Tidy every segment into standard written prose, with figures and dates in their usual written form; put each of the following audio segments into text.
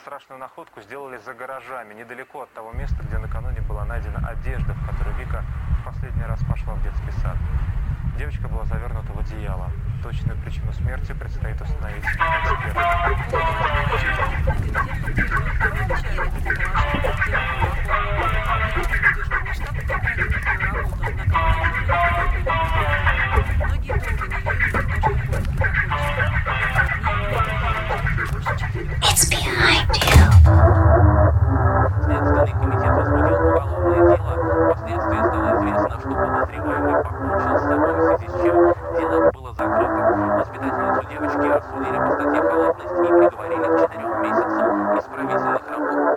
страшную находку сделали за гаражами, недалеко от того места, где накануне была найдена одежда, в которой Вика в последний раз пошла в детский сад. Девочка была завернута в одеяло. Точную причину смерти предстоит установить It's behind you. Следственный комитет возбудил уголовное дело. Впоследствии стало известно, что подозреваемый покончил с собой, в связи с чем дело было закрыто. Воспитательницу девочки осудили по статье халатность и приговорили к 4 месяцам исправительных работ.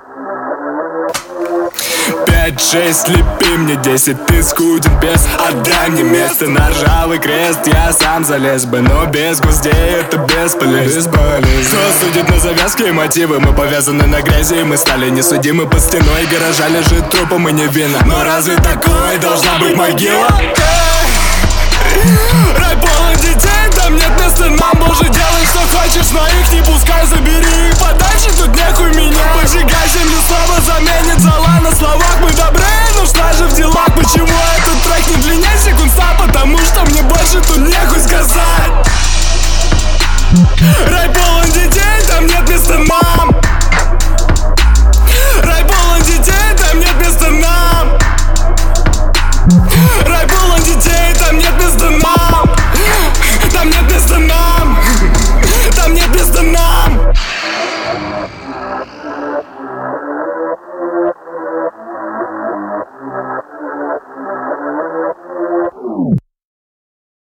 5-6, лепи мне 10, ты скуден без. Отдай мне место на ржавый крест. Я сам залез бы, но без гвоздей это бесполезно. Кто судит на завязке и мотивы? Мы повязаны на грязи, мы стали несудимы. Под стеной гаража лежит трупом и невинно. Но разве такой должна быть могила? Рай полон детей, там нет места нам. Боже, делай что хочешь, но их не пускай. Забери их подальше, тут нехуй меня. Поджигай землю, слово заменит зола. На словах мы добры, но что же в делах? Почему этот трек не длиннее секунд 100? Потому что мне больше тут нехуй сказать. Рай полон детей, там нет места нам.